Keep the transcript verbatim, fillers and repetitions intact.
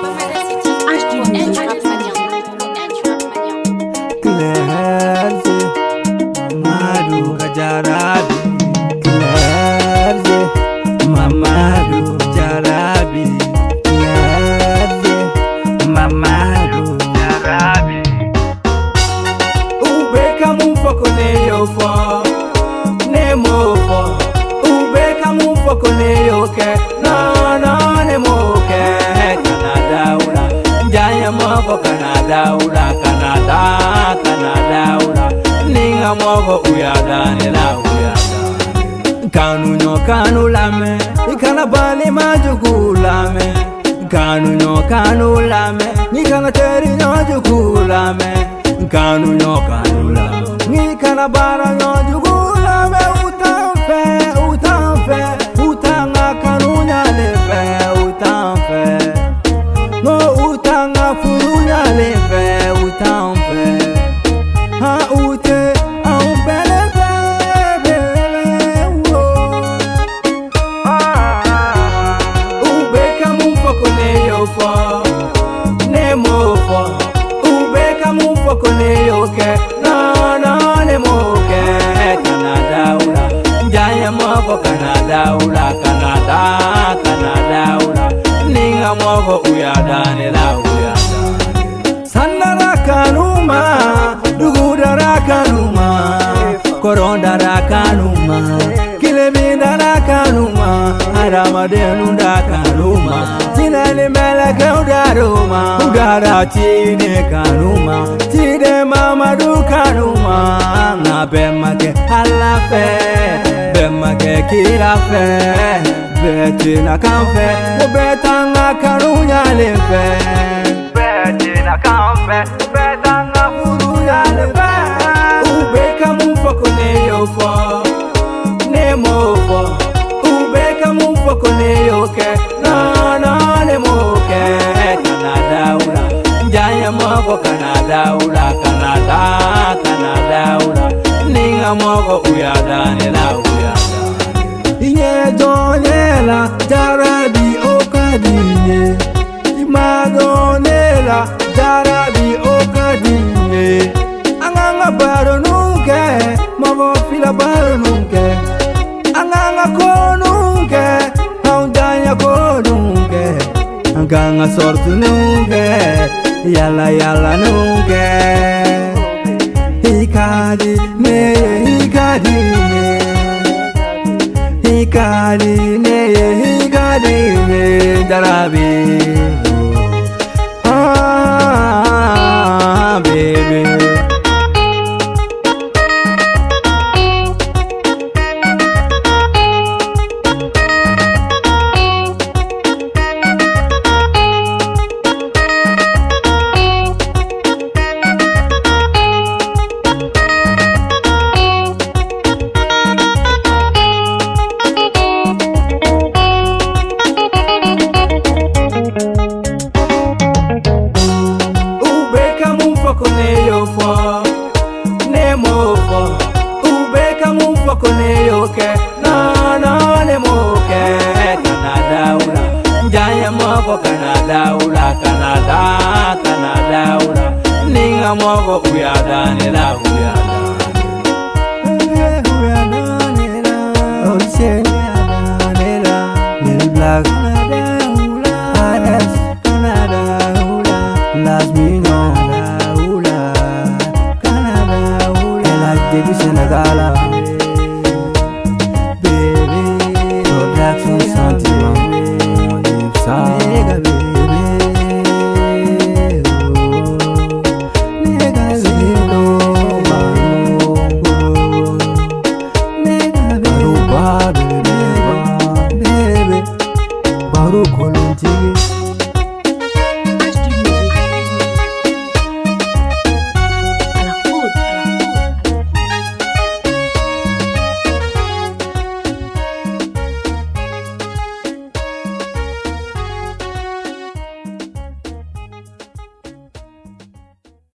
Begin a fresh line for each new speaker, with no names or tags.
Canada, ura, Canada, Canada, ura. Ninga mogo uyada nila uyada. Kanu nyo kanu lame, ikana bali majuku lame. Kanu nyo kanu lame, nikana teri nyo juku lame. Kanu nyo kanu lame, nikana bara nyo juku lame. Utanfe, utanfe, utanga kanu nyale fe, utanfe. No utanga furunya lefe utampe ha ute au belefe bele wo ah ubeka mufoko ne yofo ne mofo ubeka mufoko ne yoke no no ne moke Canada ula njaya moko Canada ula Canada Canada ula ninga mogo uyada nila uyada. Sandara kanuma, dugudara kanuma, korondara kanuma, kilebindara kanuma, aramadenu kanuma, tinani meleke udaruma, udara chine kanuma, chide mama du kanuma, na bemake halafe, bemake kirafe. Betina kamfe, betanga karunya lefe. Betina kamfe, betanga furunya lefe. Ubeka mufoko ne yofo, ne mofo. Ubeka mufoko ne yoke, no no ne moke. Canada ula, njaya mogo Canada ula, Canada, Canada ula. Ninga mogo uyada nila uyada. Inye donela jarabi okadinye Imadonela jarabi okadinye Anganga baro nunke Mogo fila baro nunke Anganga konunke Haundanya konunke Anganga sortu nunke Yala yala nunke Hikadi ne hikadi ne Hikadi ne, hikadi ne, darabi. Ah, baby. Canada ula, Canada, Canada ula. Ninga mogo uyada nila uyada. Uyada nila, oh shit, uyada nila, nil black.